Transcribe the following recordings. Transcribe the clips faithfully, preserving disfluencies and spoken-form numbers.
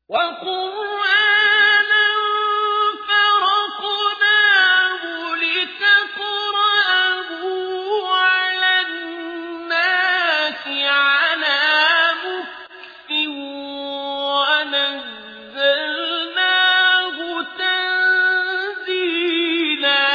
وقرآنا فرقناه لتقرأه على الناس على مكث ونزلناه تنزيلا.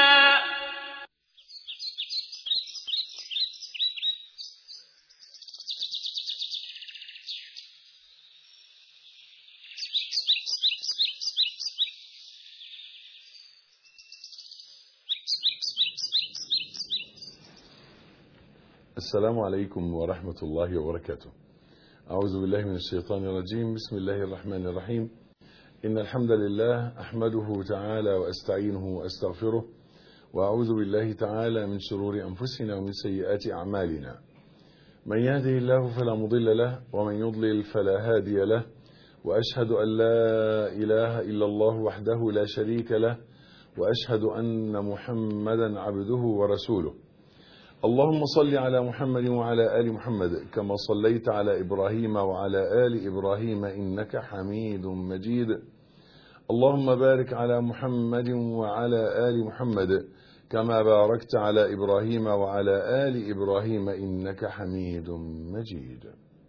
السلام عليكم ورحمة الله وبركاته. أعوذ بالله من الشيطان الرجيم. بسم الله الرحمن الرحيم. إن الحمد لله أحمده تعالى وأستعينه وأستغفره، وأعوذ بالله تعالى من شرور أنفسنا ومن سيئات أعمالنا. من يهده الله فلا مضل له، ومن يضلل فلا هادي له، وأشهد أن لا إله إلا الله وحده لا شريك له، وأشهد أن محمدا عبده ورسوله. اللهم صل على محمد وعلى آل محمد كما صليت على إبراهيم وعلى آل إبراهيم إنك حميد مجيد. اللهم بارك على محمد وعلى آل محمد كما باركت على إبراهيم وعلى آل إبراهيم إنك حميد مجيد.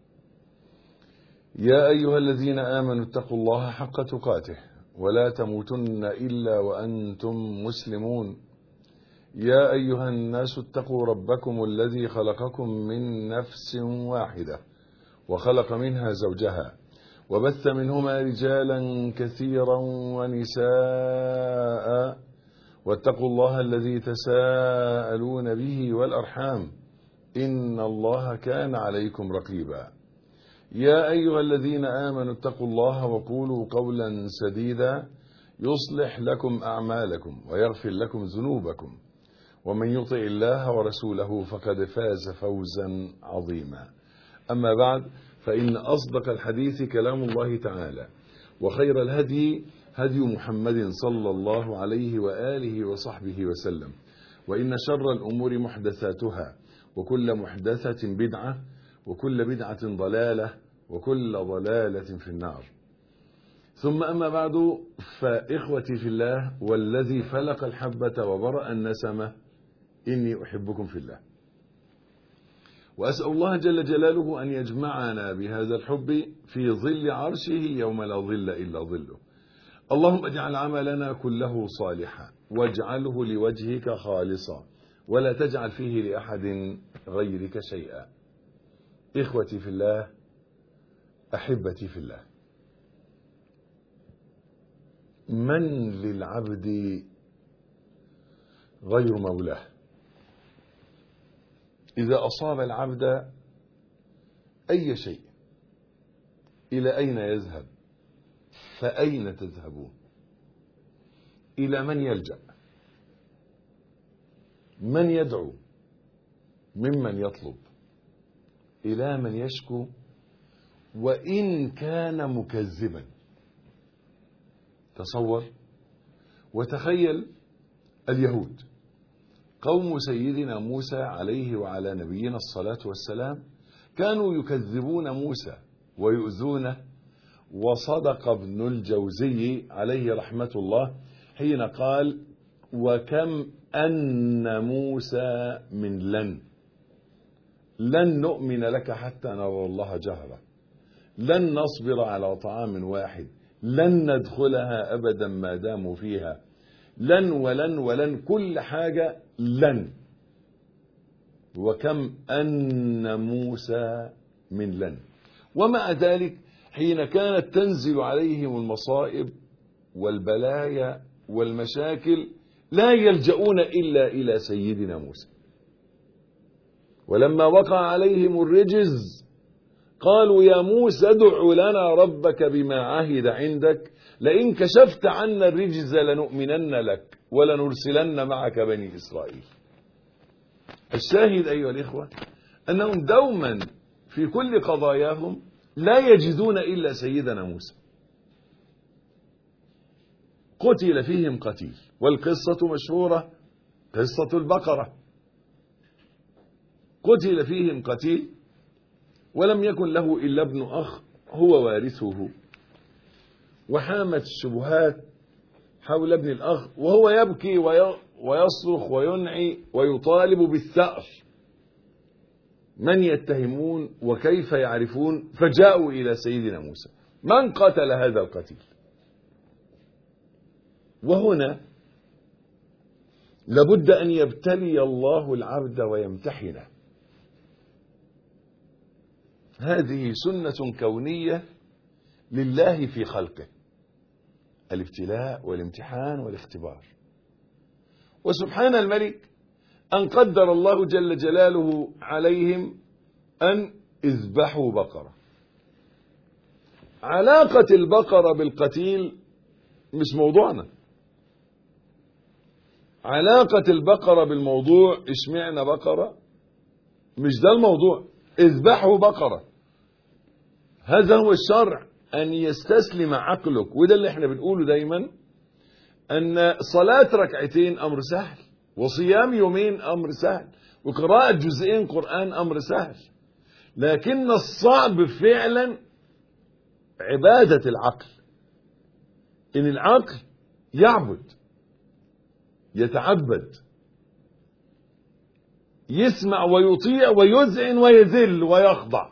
يا أيها الذين آمنوا اتقوا الله حق تقاته ولا تموتن إلا وأنتم مسلمون. يا أيها الناس اتقوا ربكم الذي خلقكم من نفس واحدة وخلق منها زوجها وبث منهما رجالا كثيرا ونساء، واتقوا الله الذي تساءلون به والأرحام إن الله كان عليكم رقيبا. يا أيها الذين آمنوا اتقوا الله وقولوا قولا سديدا يصلح لكم أعمالكم ويغفر لكم ذنوبكم، ومن يطع الله ورسوله فقد فاز فوزا عظيما. أما بعد، فإن أصدق الحديث كلام الله تعالى، وخير الهدي هدي محمد صلى الله عليه وآله وصحبه وسلم، وإن شر الأمور محدثاتها، وكل محدثة بدعة، وكل بدعة ضلالة، وكل ضلالة في النار. ثم أما بعد، فإخوتي في الله والذي فلق الحبة وبرأ النسمة، إني أحبكم في الله، وأسأل الله جل جلاله أن يجمعنا بهذا الحب في ظل عرشه يوم لا ظل إلا ظله. اللهم اجعل عملنا كله صالحا، واجعله لوجهك خالصا، ولا تجعل فيه لأحد غيرك شيئا. إخوتي في الله، أحبتي في الله، من للعبد غير مولاه؟ إذا أصاب العبد أي شيء، إلى أين يذهب؟ فأين تذهبون؟ إلى من يلجأ؟ من يدعو؟ ممن يطلب؟ إلى من يشكو؟ وإن كان مكذبا. تصور وتخيل اليهود قوم سيدنا موسى عليه وعلى نبينا الصلاة والسلام كانوا يكذبون موسى ويؤذونه. وصدق ابن الجوزي عليه رحمة الله حين قال: وكم أن موسى من لن لن نؤمن لك حتى نرى الله جهرة، لن نصبر على طعام واحد، لن ندخلها أبدا ما داموا فيها، لن ولن ولن، كل حاجة لن. وكم أن موسى من لن. ومع ذلك حين كانت تنزل عليهم المصائب والبلايا والمشاكل لا يلجؤون إلا إلى سيدنا موسى. ولما وقع عليهم الرجز قالوا: يا موسى ادع لنا ربك بما عهد عندك لئن كشفت عنا الرجز لنؤمنن لك ولنرسلن معك بني إسرائيل. الشاهد أيها الإخوة أنهم دوما في كل قضاياهم لا يجدون إلا سيدنا موسى. قتل فيهم قتيل، والقصة مشهورة، قصة البقرة. قتل فيهم قتيل ولم يكن له إلا ابن أخ هو وارثه، وحامت الشبهات حول ابن الأخ وهو يبكي ويصرخ وينعي ويطالب بالثأر. من يتهمون وكيف يعرفون؟ فجاءوا إلى سيدنا موسى: من قتل هذا القتيل؟ وهنا لابد أن يبتلي الله العبد ويمتحنه. هذه سنة كونية لله في خلقه، الابتلاء والامتحان والاختبار. وسبحان الملك أن قدر الله جل جلاله عليهم أن اذبحوا بقرة. علاقة البقرة بالقتيل مش موضوعنا. علاقة البقرة بالموضوع اشمعنى بقرة؟ مش ده الموضوع. اذبحوا بقرة، هذا هو الشرع، أن يستسلم عقلك. وده اللي احنا بنقوله دايما، أن صلاة ركعتين أمر سهل، وصيام يومين أمر سهل، وقراءة جزئين قرآن أمر سهل. لكن الصعب فعلا عبادة العقل، إن العقل يعبد، يتعبد، يسمع ويطيع ويذعن ويذل ويخضع،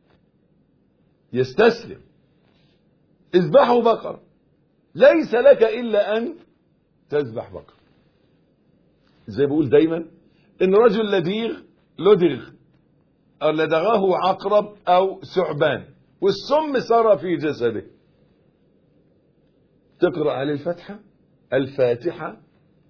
يستسلم. اذبحوا بقرة، ليس لك إلا أن تذبح بقرة. زي بقول دايما، إن رجل لديغ لدغ أو لدغه عقرب أو ثعبان والسم سرى في جسده، تقرأ عليه الفاتحة الفاتحة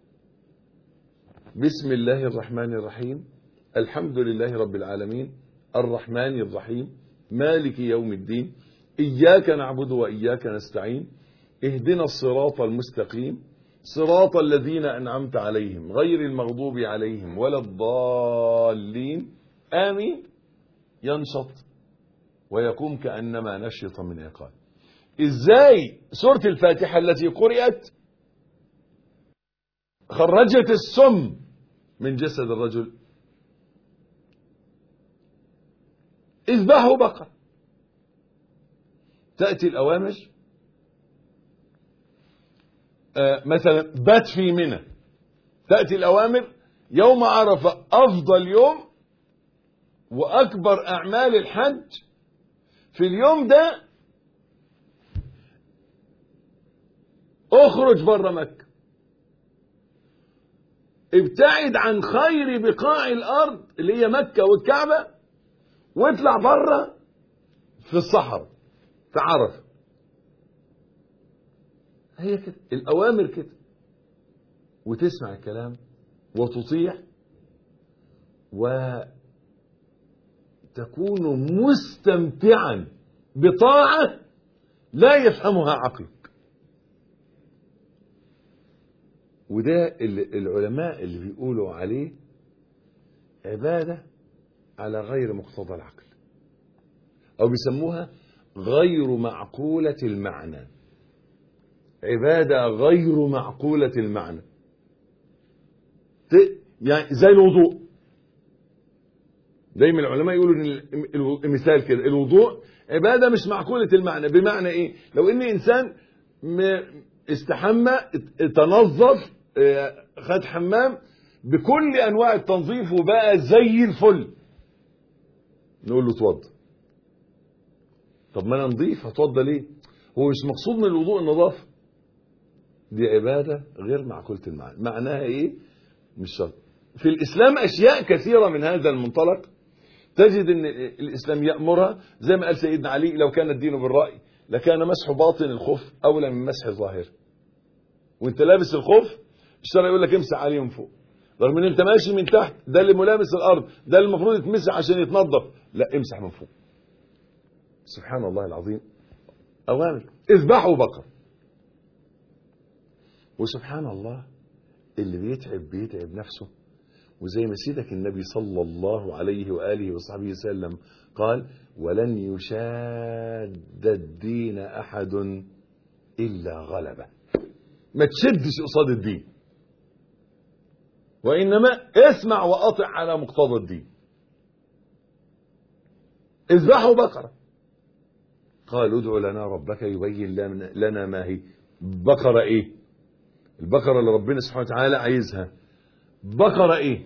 بسم الله الرحمن الرحيم الحمد لله رب العالمين الرحمن الرحيم مالك يوم الدين إياك نعبد وإياك نستعين اهدنا الصراط المستقيم صراط الذين أنعمت عليهم غير المغضوب عليهم ولا الضالين آمين. ينشط ويقوم كأنما نشط من عقال. إزاي سورة الفاتحة التي قرأت خرجت السم من جسد الرجل؟ اذبحوا بقرة. تأتي الأوامر، آه مثلا بات في منى، تأتي الأوامر يوم عرفة أفضل يوم وأكبر أعمال الحج، في اليوم ده اخرج بره مكة، ابتعد عن خير بقاع الأرض اللي هي مكة والكعبة، واطلع بره في الصحراء في عرفة. هي كده الأوامر كده، وتسمع الكلام وتطيع وتكون مستمتعا بطاعة لا يفهمها عقلك. وده العلماء اللي بيقولوا عليه عبادة على غير مقتضى العقل، أو بيسموها غير معقولة المعنى. عبادة غير معقولة المعنى، يعني زي الوضوء. دايما العلماء يقولوا ان المثال كده، الوضوء عبادة مش معقولة المعنى. بمعنى ايه؟ لو ان انسان استحمى تنظف خد حمام بكل انواع التنظيف وبقى زي الفل، نقول له اتوضى. طب ما انا نظيف هتوضى ليه؟ هو مش مقصود من الوضوء النظافه. دي عباده غير معقوله المعنى. معناها ايه؟ مش شرط. في الاسلام اشياء كثيره من هذا المنطلق تجد ان الاسلام يامرها، زي ما قال سيدنا علي: لو كان الدين بالراي لكان مسح باطن الخف اولى من مسح ظاهره. وانت لابس الخف الشرع يقول لك امسح عليه من فوق، رغم ان انت ماشي من تحت، ده اللي ملامس الارض، ده اللي المفروض يتمسح عشان يتنظف، لا امسح من فوق. سبحان الله العظيم. اوامر. اذبحوا بقر. وسبحان الله اللي بيتعب بيتعب نفسه. وزي ما سيدك النبي صلى الله عليه وآله وصحبه وسلم قال: ولن يشاد الدين أحد إلا غلبه. ما تشدش قصاد الدين، وإنما اسمع وأطع على مقتضى الدين. اذبحوا بقرة. قالوا ادع لنا ربك يبين لنا ما هي. بقرة ايه؟ البقرة اللي ربنا سبحانه وتعالى عايزها بقرة ايه؟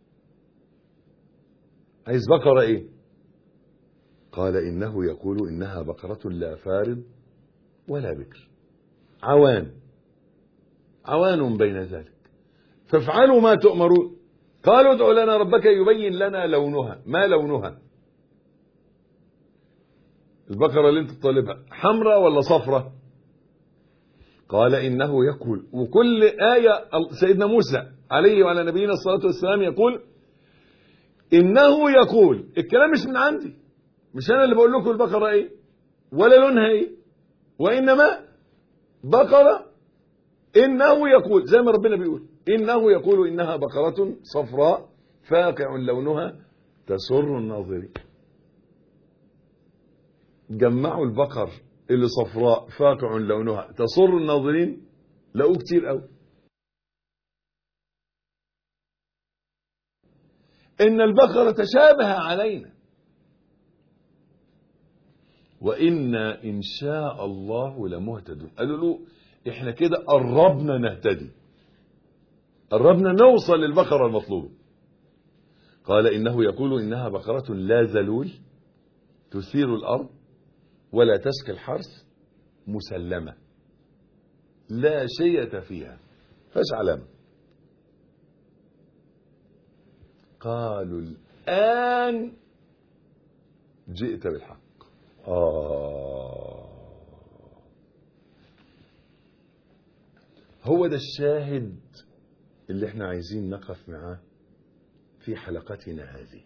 عايز بقرة ايه؟ قال إنه يقول إنها بقرة لا فارض ولا بكر عوان عوان بين ذلك فافعلوا ما تؤمرون. قالوا ادع لنا ربك يبين لنا لونها. ما لونها؟ البقرة اللي انت طالبها حمراء ولا صفراء؟ قال إنه يقول. وكل آية سيدنا موسى عليه وعلى نبينا الصلاة والسلام يقول إنه يقول. الكلام مش من عندي، مش أنا اللي بقول لكم البقرة إيه ولا لونها إيه، وإنما بقرة إنه يقول زي ما ربنا بيقول إنه يقول إنها بقرة صفراء فاقع لونها تسر الناظرين. جمعوا البقر اللي صفراء فاقع لونها تسر الناظرين لقوا كتير قوي. إن البقرة تشابه علينا وإنا إن شاء الله لمهتدون. قالوا له إحنا كده قربنا نهتدي، قربنا نوصل للبقرة المطلوبة. قال إنه يقول إنها بقرة لا ذلول تثير الأرض ولا تسقي الحرث مسلمة لا شية فيها فاش علامة. قالوا الآن جئت بالحق. آه هو ده الشاهد اللي احنا عايزين نقف معاه في حلقتنا هذه.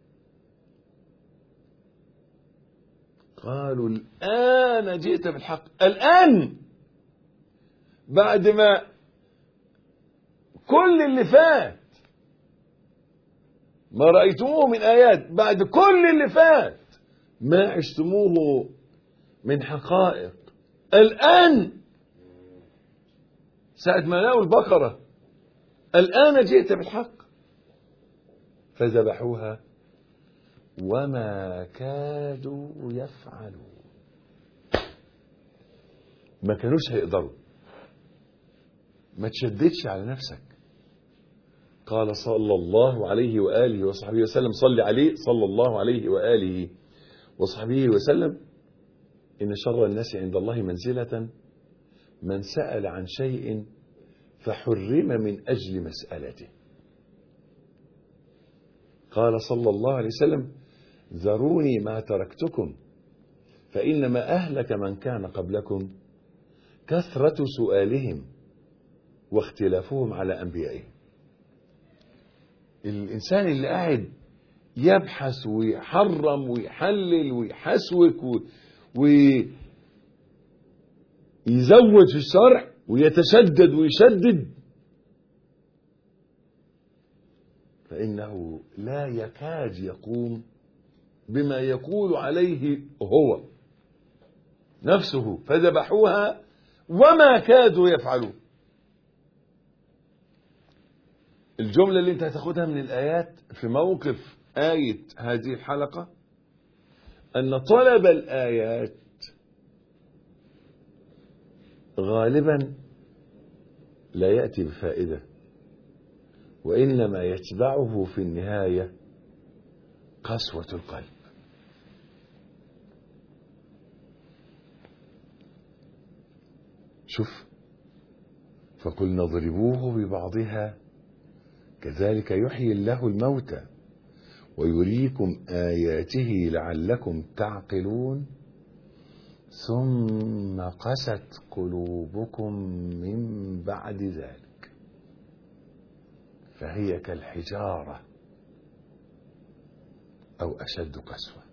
قالوا الآن جئت بالحق. الآن بعد ما كل اللي فات ما رأيتموه من آيات، بعد كل اللي فات ما عشتموه من حقائق، الآن ساعة ما لقوا البقرة الآن جئت بالحق. فذبحوها وما كادوا يفعلون. ما كانوش هيقدروا. ما تشددش على نفسك. قال صلى الله عليه وآله وصحبه وسلم، صلي عليه صلى الله عليه وآله وصحبه وسلم: إن شر الناس عند الله منزلة من سأل عن شيء فحرم من أجل مسألته. قال صلى الله عليه وسلم: ذروني ما تركتكم فإنما أهلك من كان قبلكم كثرة سؤالهم واختلافهم على أنبيائهم. الإنسان اللي قاعد يبحث ويحرم ويحلل ويحسوك ويزود في الشرع ويتشدد ويشدد، فإنه لا يكاد يقوم بما يقول عليه هو نفسه. فذبحوها وما كادوا يفعلون. الجملة اللي انت هتاخدها من الآيات في موقف آية هذه الحلقة أن طلب الآيات غالبا لا يأتي بفائدة، وإنما يتبعه في النهاية قسوة القلب. شوف: فقلنا اضربوه ببعضها كذلك يحيي الله الموتى ويريكم آياته لعلكم تعقلون ثم قست قلوبكم من بعد ذلك فهي كالحجارة أو أشد قسوة.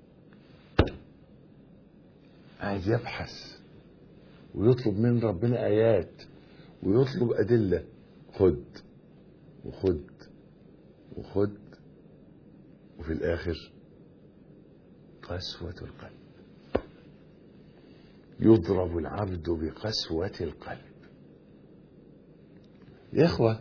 قاعد يبحث ويطلب من ربنا آيات ويطلب أدلة، خد وخد وخد، وفي الآخر قسوة القلب. يضرب العبد بقسوة القلب. يا إخوة،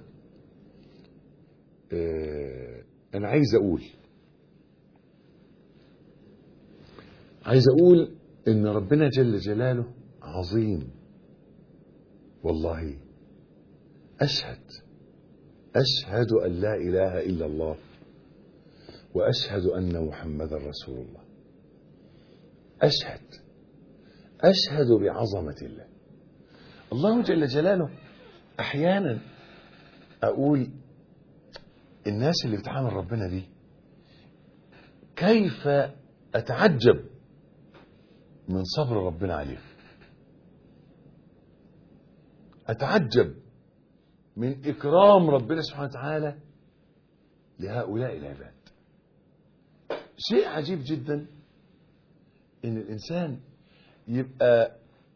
آه أنا عايز أقول عايز أقول إن ربنا جل جلاله عظيم. والله أشهد أشهد أن لا إله إلا الله وأشهد أن محمد رسول الله. أشهد أشهد بعظمة الله. الله جل جلاله أحيانا أقول الناس اللي بتعامل ربنا دي كيف أتعجب من صبر ربنا عليهم، أتعجب من إكرام ربنا سبحانه وتعالى لهؤلاء العباد. شيء عجيب جدا إن الإنسان يبقى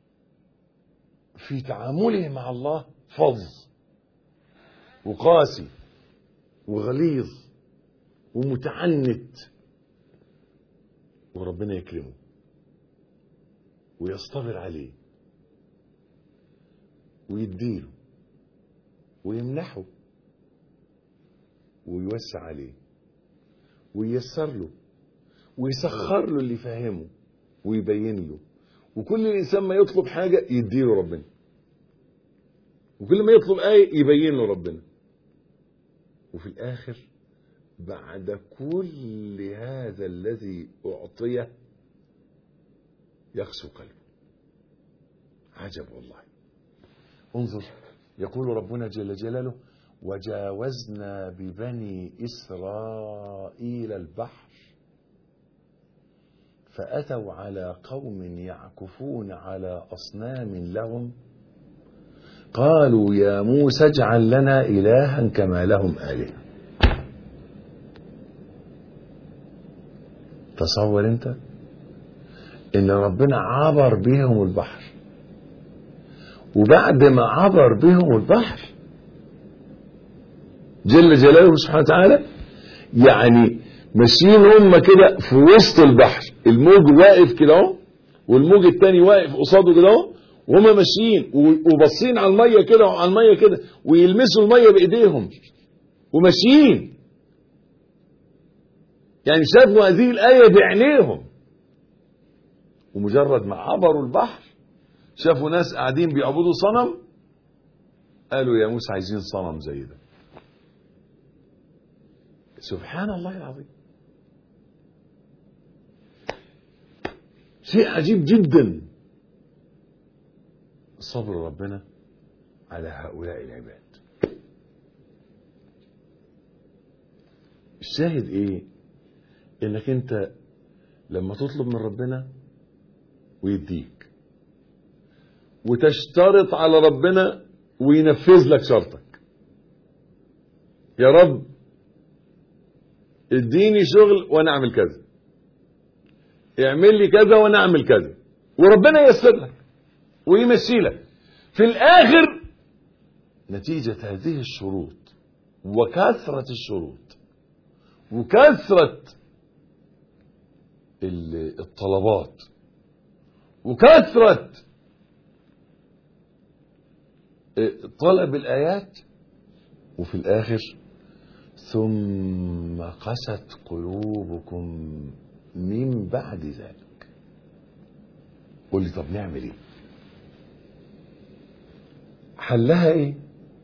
في تعامله مع الله فظ وقاسي وغليظ ومتعنت، وربنا يكرمه ويصطبر عليه ويديله ويمنحه ويوسع عليه وييسر له ويسخر له اللي يفهمه ويبين له. وكل الإنسان ما يطلب حاجة يديله ربنا، وكل ما يطلب آية يبين له ربنا. وفي الآخر بعد كل هذا الذي أعطيه يقسو قلبه. عجب والله. انظر، يقول ربنا جل جلاله: وجاوزنا ببني إسرائيل البحر فأتوا على قوم يعكفون على أصنام لهم قالوا يا موسى اجعل لنا إلها كما لهم آلهة. تصور انت ان ربنا عبر بهم البحر، وبعد ما عبر بهم البحر جل جلاله سبحانه وتعالى يعني ماشيين هم كده في وسط البحر، الموج واقف كده اهو والموج التاني واقف قصاده كده اهو، وهم ماشيين وباصين على الميه كده وعلى الميه كده ويلمسوا الميه بايديهم وماشيين، يعني شافوا هذه الآية بعينيهم. ومجرد ما عبروا البحر شافوا ناس قاعدين بيعبدوا صنم، قالوا يا موسى عايزين صنم زي ده. سبحان الله العظيم، شيء عجيب جدا صبر ربنا على هؤلاء العباد. الشاهد ايه؟ انك انت لما تطلب من ربنا ويديك وتشترط على ربنا وينفذ لك شرطك، يا رب اديني شغل وانا اعمل كذا، اعمل لي كذا وانا اعمل كذا، وربنا ييسر لك ويمشي لك. في الاخر نتيجة هذه الشروط وكثرة الشروط وكثرة الطلبات وكثرة طلب الآيات، وفي الآخر ثم قست قلوبكم من بعد ذلك. قل لي طب نعمل ايه؟ حلها ايه؟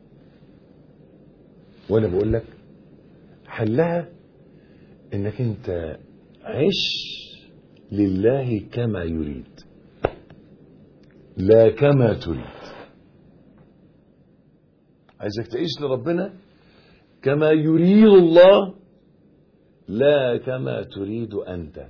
وانا بقول لك حلها انك انت عش لله كما يريد لا كما تريد. عايزك تعيش لربنا كما يريد الله لا كما تريد أنت.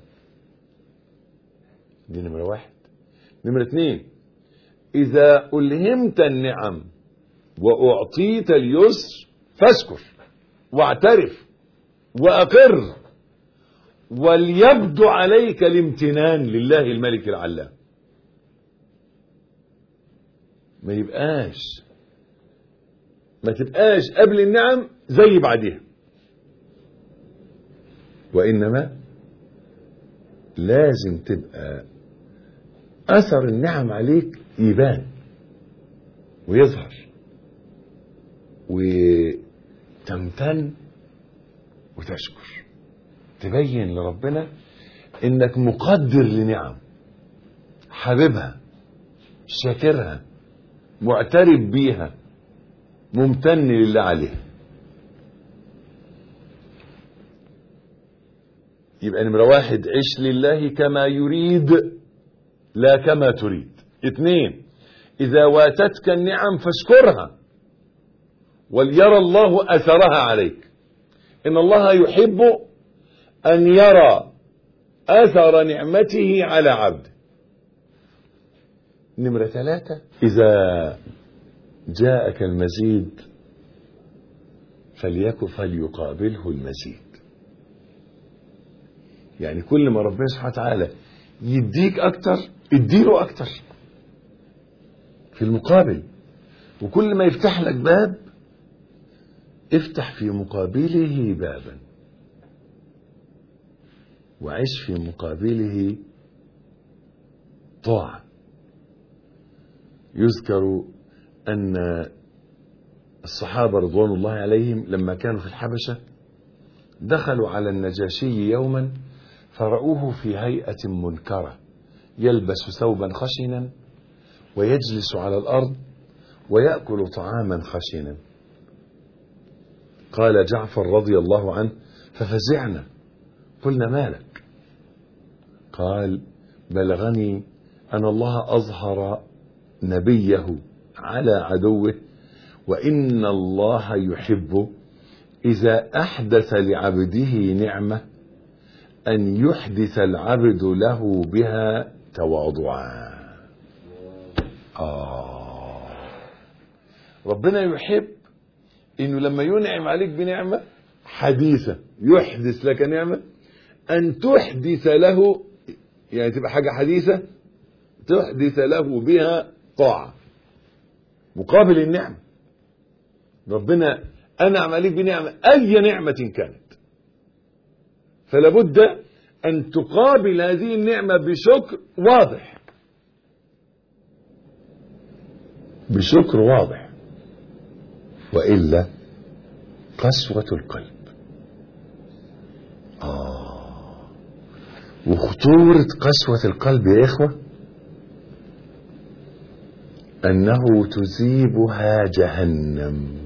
دي نمرة واحد. نمرة اثنين، إذا ألهمت النعم وأعطيت اليسر فاشكر واعترف وأقر، وليبدو عليك الامتنان لله الملك العلام. ما يبقاش ما تبقاش قبل النعم زي بعدها، وإنما لازم تبقى أثر النعم عليك يبان ويظهر، وتمتن وتشكر، تبين لربنا إنك مقدر لنعم حبيبها، شاكرها، معترف بيها، ممتن لله عليها. يبقى نمرة واحد، عش لله كما يريد لا كما تريد. اثنين، إذا واتتك النعم فاشكرها وليرى الله أثرها عليك. إن الله يحب أن يرى أثر نعمته على عبده. نمرة ثلاثة، إذا جاءك المزيد فليكن فليقابله المزيد. يعني كل ما ربنا سبحانه وتعالى يديك أكتر اديله أكتر في المقابل، وكل ما يفتح لك باب افتح في مقابله بابا وعيش في مقابله طاعة. يذكر أن الصحابة رضوان الله عليهم لما كانوا في الحبشة دخلوا على النجاشي يوما فرأوه في هيئة منكرة، يلبس ثوبا خشنا ويجلس على الأرض ويأكل طعاما خشنا. قال جعفر رضي الله عنه ففزعنا، قلنا ما لك؟ قال بلغني أن الله أظهر نبيه على عدوه، وإن الله يحب إذا أحدث لعبده نعمة أن يحدث العبد له بها تواضعا. آه ربنا يحب إنه لما ينعم عليك بنعمة حديثة، يحدث لك نعمة، أن تحدث له، يعني تبقى حاجة حديثة تحدث له بها طاعة مقابل النعمة. ربنا أنعم عليك بنعمة أي نعمة كانت، فلا بد أن تقابل هذه النعمة بشكر واضح، بشكر واضح، وإلا قسوة القلب. آه وخطورة قسوة القلب يا إخوة أنه تذيبها جهنم.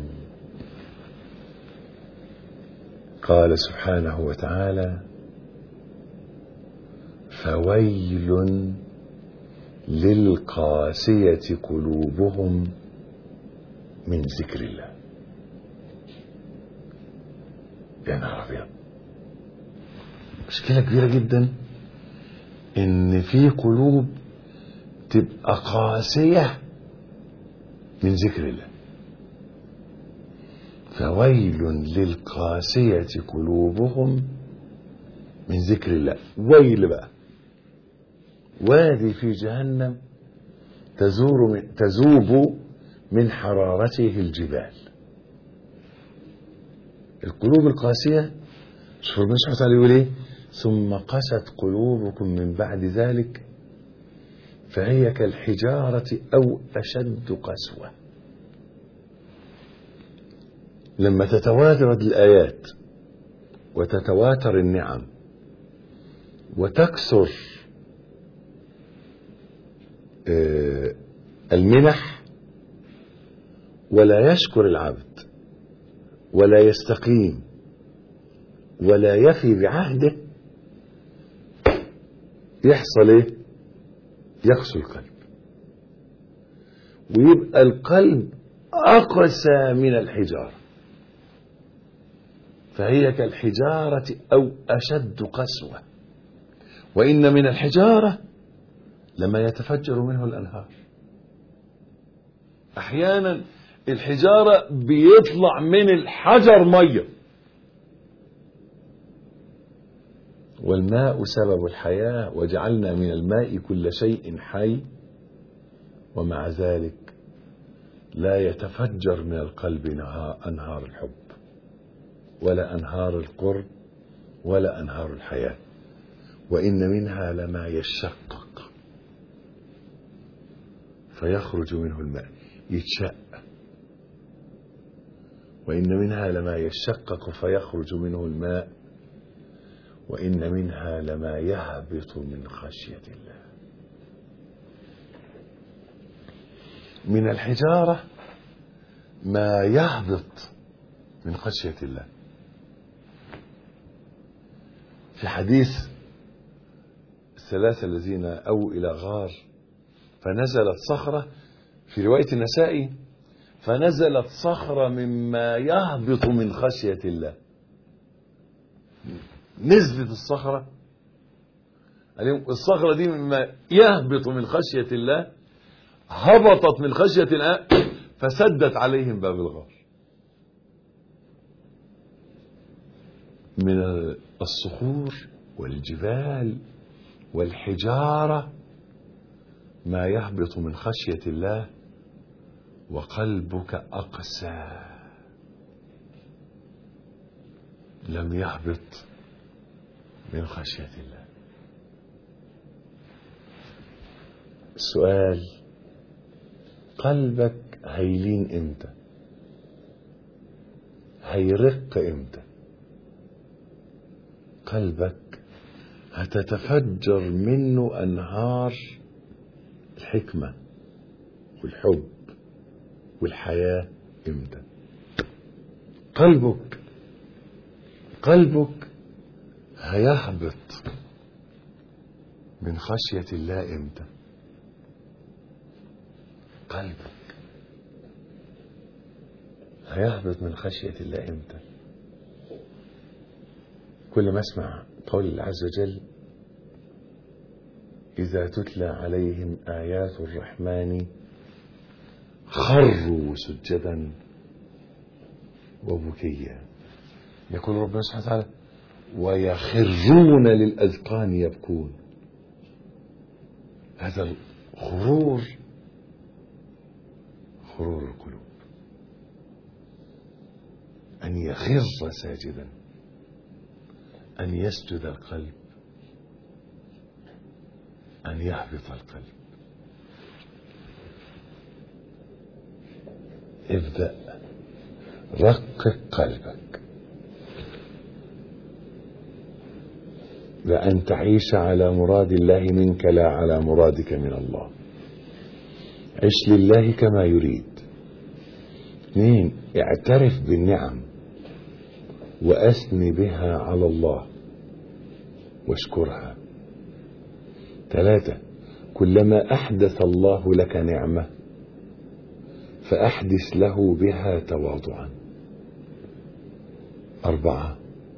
قال سبحانه وتعالى فويل للقاسية قلوبهم من ذكر الله. يا نهار أبيض، مشكلة كبيرة جدا إن في قلوب تبقى قاسية من ذكر الله. فويل للقاسية قلوبهم من ذكر الله. ويل بقى، وادي في جهنم تزور من تذوب من حرارته الجبال. القلوب القاسية، شوف ربنا سبحانه وتعالى يقول ايه؟ ثم قست قلوبكم من بعد ذلك فهي كالحجارة أو أشد قسوة. لما تتواتر الآيات وتتواتر النعم وتكثر المنح ولا يشكر العبد ولا يستقيم ولا يفي بعهده، يحصل ايه؟ يقسو القلب، ويبقى القلب أقسى من الحجارة، فهي كالحجارة أو أشد قسوة، وإن من الحجارة لما يتفجر منه الأنهار. أحيانا الحجارة بيطلع من الحجر مية. والماء سبب الحياة وجعلنا من الماء كل شيء حي، ومع ذلك لا يتفجر من القلب أنهار الحب ولا أنهار القرب ولا أنهار الحياة، وإن منها لما يشقق فيخرج منه الماء، يتشق. وإن منها لما يشقق فيخرج منه الماء، وإن منها لما يهبط من خشية الله. من الحجارة ما يهبط من خشية الله. في حديث الثلاثة الذين أووا إلى غار فنزلت صخرة، في رواية النسائي فنزلت صخرة مما يهبط من خشية الله. نزلت الصخرة عليهم، الصخرة دي مما يهبط من خشية الله، هبطت من خشية الله فسدت عليهم باب الغار. من الصخور والجبال والحجارة ما يهبط من خشية الله وقلبك أقسى لم يهبط من خشية الله. السؤال: قلبك هيلين امتى؟ هيرق امتى؟ قلبك هتتفجر منه أنهار الحكمة والحب والحياة امتى؟ قلبك قلبك هيهبط من خشية الله امتى؟ قلبك هيهبط من خشية الله امتى؟ كل ما اسمع قول الله عز وجل: إذا تتلى عليهم آيات الرحمن خروا سجدا وبكيا. يقول ربنا سبحانه وتعالى: ويخرون للأذقان يبكون. هذا الخرور خرور القلوب، أن يخر ساجدا، أن يسجد القلب، أن يهبط القلب. ابدأ رقق قلبك بأن تعيش على مراد الله منك لا على مرادك من الله. عش لله كما يريد. اثنين: اعترف بالنعم وأثني بها على الله واشكرها. ثلاثة: كلما أحدث الله لك نعمة فأحدث له بها تواضعا. أربعة: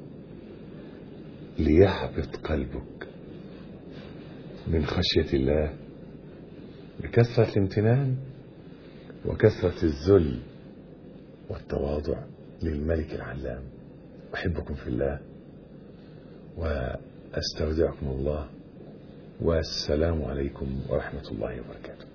ليهبط قلبك من خشية الله بكثرة الامتنان وكثرة الذل والتواضع للملك العلام. أحبكم في الله وأستودعكم الله، والسلام عليكم ورحمة الله وبركاته.